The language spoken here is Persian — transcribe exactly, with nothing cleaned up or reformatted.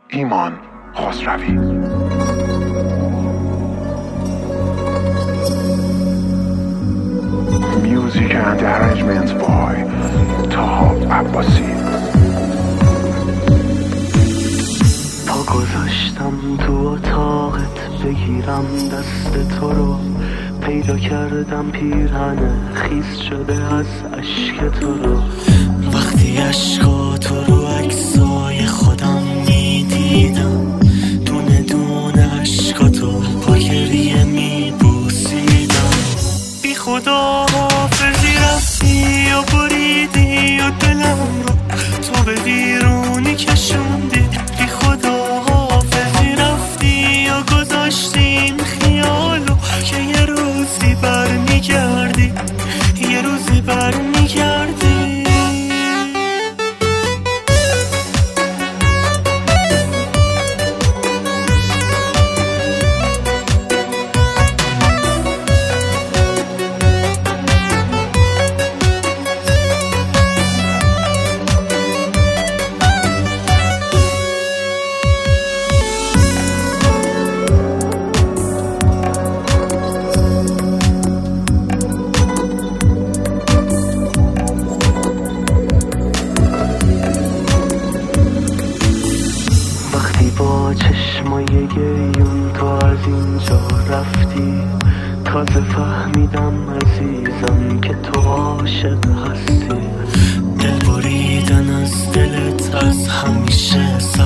ایمان خسروی. Music and arrangements by Taha Abbasi. پا گذاشتم تو اتاقت بگیرم دست تو رو، پیدا کردم پیرهن خیس شده از اشک تو رو. وقتی اشکاتو رو عکسای خودم میدیدم، دونه دونه اشکاتو با گریه میبوسیدم. بی خدا حافظی رفتی و بریدی و دلم رو تو به ویرونی کشوندی. بی خدا حافظی رفتی و گذاشتیم خیالو که یه روزی برمیگردی، یه روزی برمیگردی. با چشمای گیون تو از اینجا رفتی، تازه فهمیدم عزیزم که تو عاشق هستی. دل بریدن از دلت از همیشه